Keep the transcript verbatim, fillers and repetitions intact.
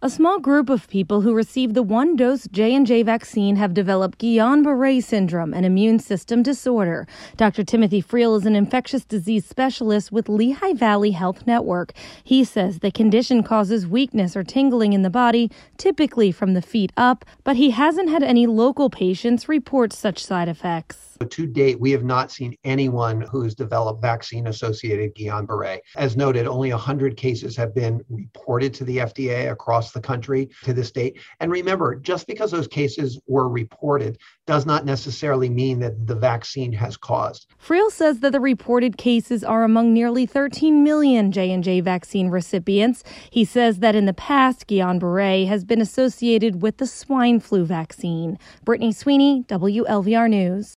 A small group of people who received the one-dose J and J vaccine have developed Guillain-Barré syndrome, an immune system disorder. Doctor Timothy Friel is an infectious disease specialist with Lehigh Valley Health Network. He says the condition causes weakness or tingling in the body, typically from the feet up, but he hasn't had any local patients report such side effects. To date, we have not seen anyone who's developed vaccine-associated Guillain-Barré. As noted, only one hundred cases have been reported to the F D A across the country to this date. And remember, just because those cases were reported does not necessarily mean that the vaccine has caused. Friel says that the reported cases are among nearly thirteen million J and J vaccine recipients. He says that in the past, Guillain-Barré has been associated with the swine flu vaccine. Brittany Sweeney, W L V R News.